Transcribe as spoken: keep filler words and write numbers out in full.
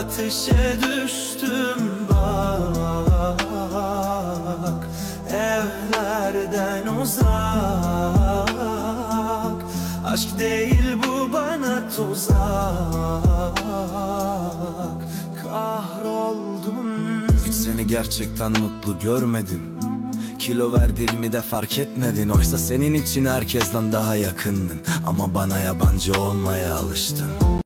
ateşe düştüm bak. Evlerden uzak, aşk değil bu bana tuzak. Kahroldum. Hiç seni gerçekten mutlu görmedim. Kilo verdiğimi de fark etmedin. Oysa senin için herkesten daha yakındın. Ama bana yabancı olmaya alıştın.